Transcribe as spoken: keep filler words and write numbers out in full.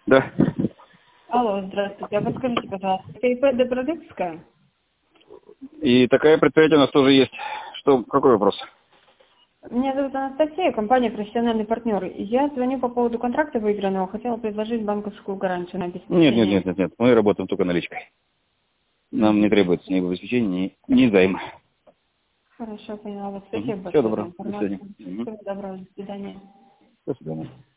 Да. Алло, здравствуйте. А подскажите, пожалуйста, это ИП Добродыкская? И такая предприятие у нас тоже есть. Что, какой вопрос? Меня зовут Анастасия, компания «Профессиональный партнер». Я звоню по поводу контракта выигранного. Хотела предложить банковскую гарантию на обеспечение. Нет, нет, нет, нет, нет. Мы работаем только наличкой. Нам не требуется ни обеспечения, ни, ни займа. Хорошо, поняла вас. Спасибо Угу. большое Всего за доброго. До информацию. свидания. Угу. Всего доброго. До свидания. До свидания.